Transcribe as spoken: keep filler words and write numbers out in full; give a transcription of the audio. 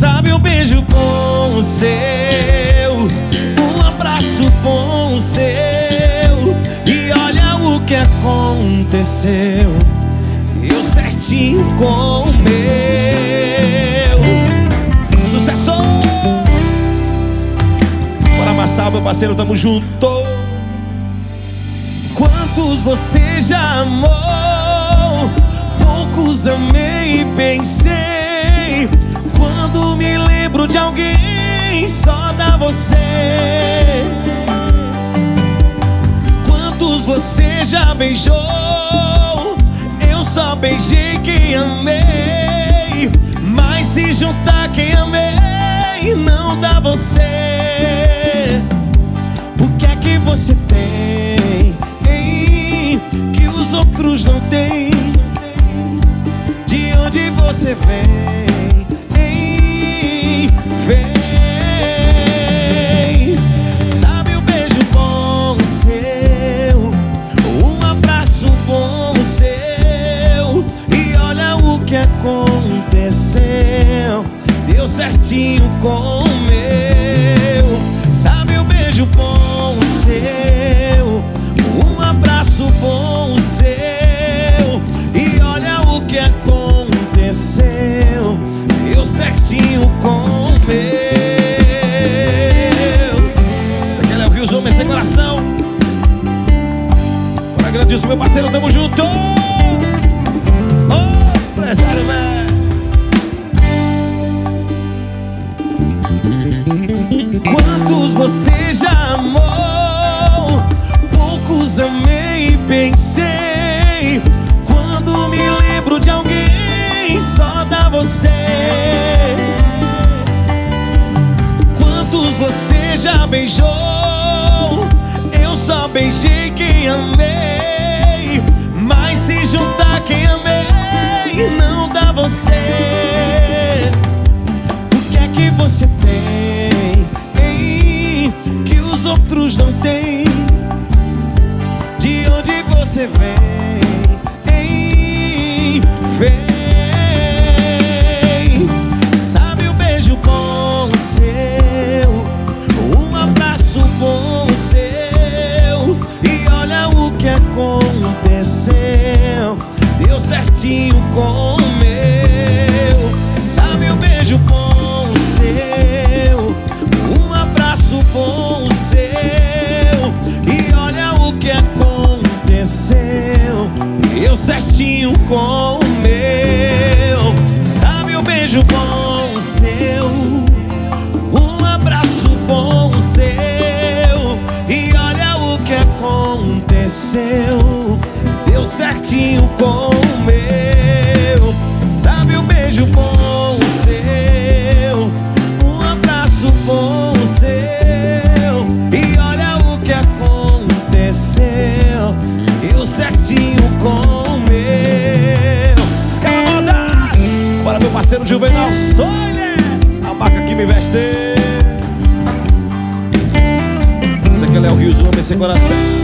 Sabe, um beijo bom seu, um abraço bom seu, e olha o que aconteceu, eu certinho com o meu. Sucesso! Bora amassar, meu parceiro, tamo junto. Quantos você já amou, poucos amei e pensei. Quando me lembro de alguém, só dá você. Quantos você já beijou, eu só beijei quem amei. Mas se juntar quem amei, não dá você. O que é que você tem, hein, que os outros não têm? De onde você vem? Vem, sabe, um beijo bom seu, um abraço bom seu, e olha o que aconteceu, deu certinho com o meu. Sabe, um beijo bom seu, um abraço bom seu, e olha o que aconteceu, deu certinho com o meu. Isso aqui é Léo Rios, homem sem coração. Bora, grandíssimo, meu parceiro, tamo junto. Ô, oh, empresário, né? Quantos você já amou, poucos amei e pensei. Quando me lembro de alguém, só dá você. Quantos você já beijou, eu só beijei quem amei. Mas se juntar quem amei, não dá você. O que é que você tem, hein, que os outros não têm? De onde você vem, hein, vem. Aconteceu, deu certinho com o meu. Sabe, um beijo bom seu, um abraço bom seu, e olha o que aconteceu, deu certinho com o meu. Sabe, um beijo bom seu, um abraço bom seu, e olha o que aconteceu, deu certinho com o meu. Sabe, um beijo bom seu, um abraço bom seu, e olha o que aconteceu, deu certinho com o meu. Escaladas! Bora, meu parceiro Juvenal Soile, a marca que me veste. Isso aqui é Léo Rios, homem sem coração.